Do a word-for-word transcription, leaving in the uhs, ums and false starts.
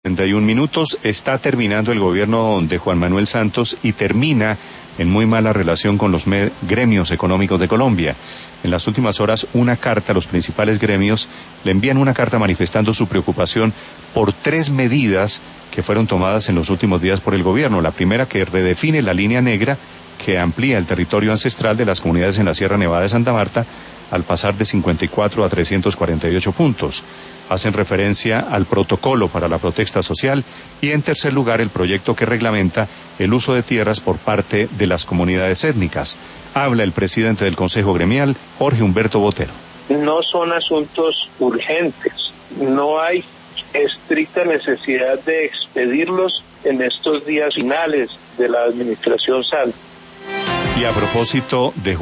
treinta y un minutos, está terminando el gobierno de Juan Manuel Santos y termina en muy mala relación con los gremios económicos de Colombia. En las últimas horas, una carta a los principales gremios le envían una carta manifestando su preocupación por tres medidas que fueron tomadas en los últimos días por el gobierno. La primera, que redefine la línea negra que amplía el territorio ancestral de las comunidades en la Sierra Nevada de Santa Marta al pasar de cincuenta y cuatro a trescientos cuarenta y ocho puntos. Hacen referencia al protocolo para la protesta social y, en tercer lugar, el proyecto que reglamenta el uso de tierras por parte de las comunidades étnicas. Habla el presidente del Consejo Gremial, Jorge Humberto Botero. No son asuntos urgentes, no hay estricta necesidad de expedirlos en estos días finales de la administración Santos. Y a propósito de